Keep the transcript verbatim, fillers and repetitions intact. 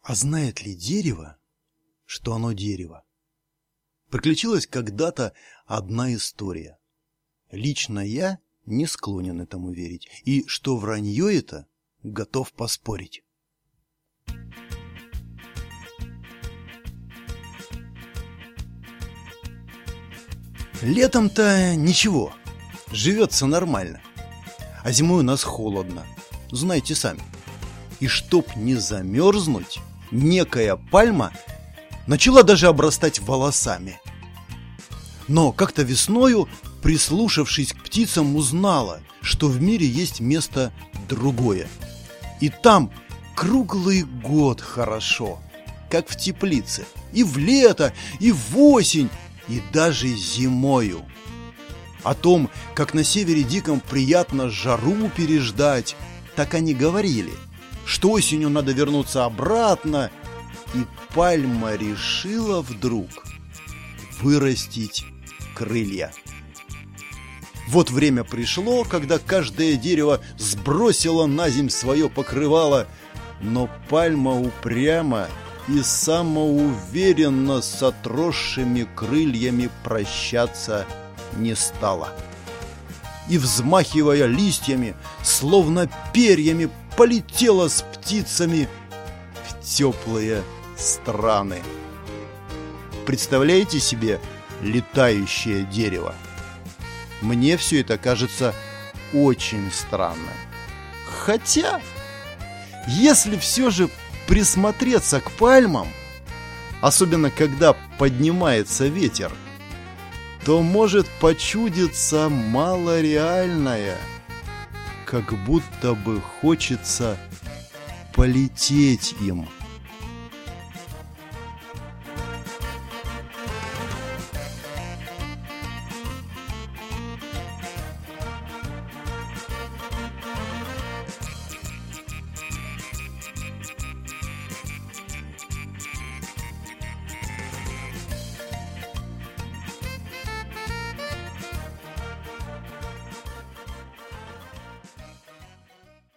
А знает ли дерево, что оно дерево? Приключилась когда-то одна история. Лично я не склонен этому верить, и что вранье это, готов поспорить. Летом-то ничего, живется нормально, а зимой у нас холодно, знаете сами. И чтоб не замерзнуть, некая пальма начала даже обрастать волосами. Но как-то весною, прислушавшись к птицам, узнала, что в мире есть место другое. И там круглый год хорошо, как в теплице, и в лето, и в осень, и даже зимою. О том, как на севере диком приятно жару переждать, так они говорили, что осенью надо вернуться обратно, и пальма решила вдруг вырастить крылья. Вот время пришло, когда каждое дерево сбросило на земь свое покрывало, но пальма упрямо и самоуверенно с отросшими крыльями прощаться не стала. И, взмахивая листьями, словно перьями, полетела с птицами в теплые страны. Представляете себе летающее дерево? Мне все это кажется очень странным. Хотя, если все же присмотреться к пальмам, особенно когда поднимается ветер, то может почудиться малореальное, как будто бы хочется полететь им